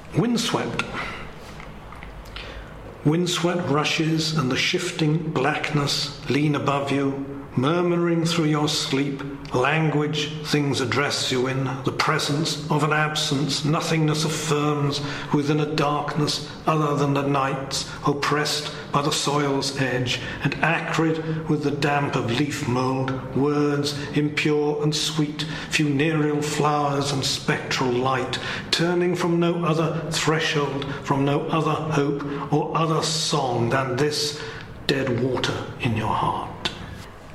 Windswept. Windswept rushes and the shifting blackness lean above you, murmuring through your sleep, language things address you in, the presence of an absence, nothingness affirms within a darkness other than the night's, oppressed by the soil's edge, and acrid with the damp of leaf mould, words impure and sweet, funereal flowers and spectral light, turning from no other threshold, from no other hope or other song than this dead water in your heart.